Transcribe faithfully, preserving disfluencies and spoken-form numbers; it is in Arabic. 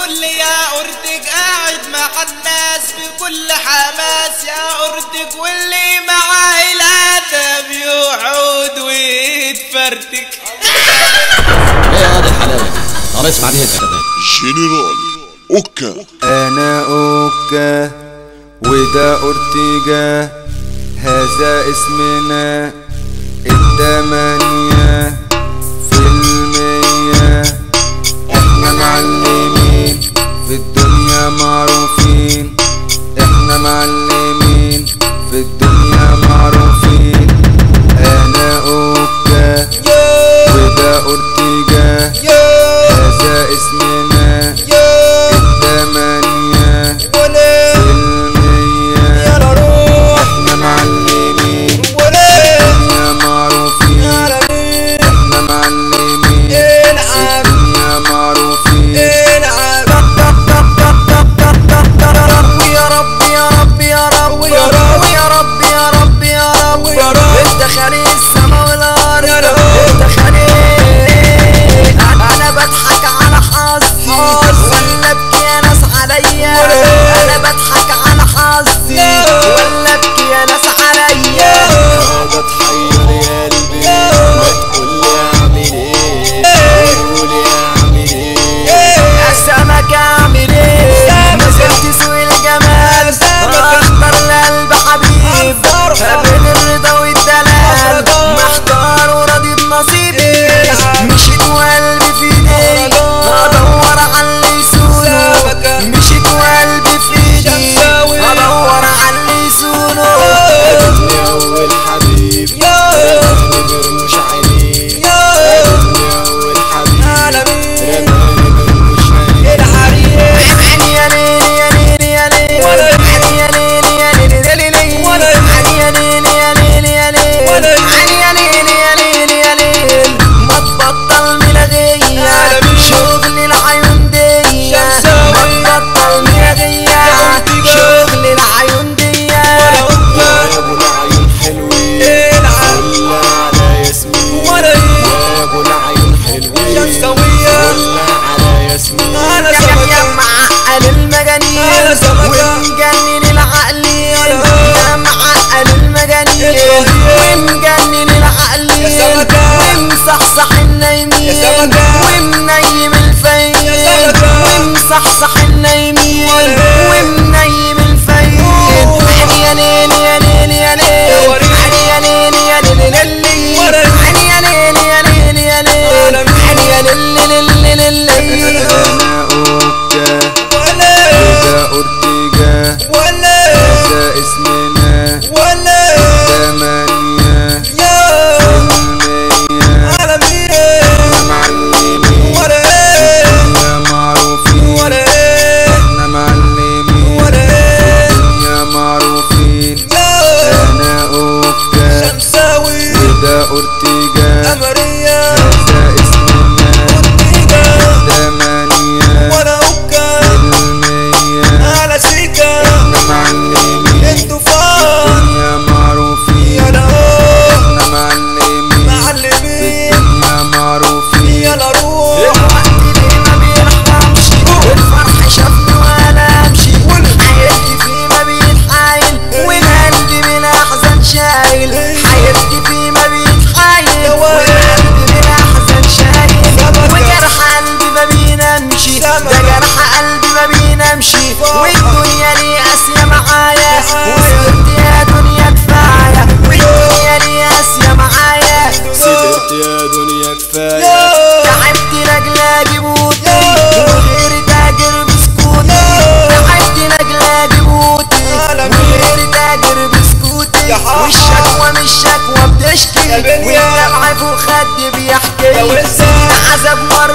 بيقول لي يا أورتج قاعد مع الناس بكل حماس يا أورتج، واللي معاه الأدب يقعد ويتفرتك. ايه يا واد الحلاوة انا اسمع دي هيك جنرال اوكا. انا اوكا وده اورتيجا، هذا اسمنا التمانية في المية. احنا معلمين في الدنيا معروفين، احنا معلمين في الدنيا معروفين. انا اوكا وده اورتيجا، هذا اسمنا التمانية في المية. احنا معلمين في الدنيا معروفين، احنا معلمين في الدنيا معروفين. يا رب يا رب يا رب يا رب يا رب يا رب يا رب يا رب انت خالق السما والارض، انت خالق. انا بضحك على حظي ولا ابكي يا ناس عليا، انا بضحك على حظي ولا ابكي يا ناس عليا. انا بتحير يا قلبي ما تقولي اعمل ايه، قولي اعمل ايه يا سمك اعمل ايه، نزلت سوق الجمال اختار لقلب حبيب بين الرضا والدلال، محتار وراضي بنصيبي، مشيت وقلبي في ايدي ادور على اللي يسونه، مشيت وقلبي في ايدي ادور على اللي يسونه. قابلني اول حبيب رماني برموش عينيه، قابلني اول حبيب رماني برموش عينيه. عيني يا ليل يا ليل يا ليل، عيني يا ليل يا ليل يا ليل، عيني يا ليل يا ليل يا ليل، عيني يا ليل يا ليل يا ليل. ما تبطل ملغية شغل العيون دي، ما تبطل ملغية شغل العيون دي. يا ابو العيون حلوين ولا على ياسمين، يا ابو العيون حلوين ولا على ياسمين. يا معقل المجانين ومجنن العقلين، يا معقل المجانين ومجنن العقلين، ومصحصح النايمين ومنيم الفايقين، ومصحصح النايمين ومنيم الفايقين. عيني يا ليل يا ليل يا ليل، عيني يا ليل يا ليل يا ليل، عيني يا ليل يا ليل يا ليل، عيني يا ليل ليل ليل. انا اوكا وده اورتيجا، هذا اسمنا التمانية في المية. احنا معلمين في الدنيا معروفين، احنا معلمين في الدنيا معروفين. انا اوكا وده اورتيجا، هذا اسمنا التمانية في المية. احنا معلمين في الدنيا معروفين، احنا معلمين في الدنيا معروفين. الوقت ليه ما بيرحمش، الفرح شافني وانا امشي، حيرتي فيه ما بيتحايل والقلب من احزان شايل، حيرتي فيه ما بيتحايل والقلب من احزان شايل، وجرح قلبي ما بينامش، ده جرح قلبي ما بينامش، والدنيا ليه قاسية معايا وصبرت يا دنيا كفاية، والدنيا ليه قاسية معايا صبرت يا دنيا كفاية. تعبت لاجل اجيب قوتي وغيري تاجر بسكوتي، تعبت لاجل اجيب قوتي وغيري تاجر بسكوتي، والشكوى مش شكوى بتشكي والدمع فوق خدي بيحكي، عذاب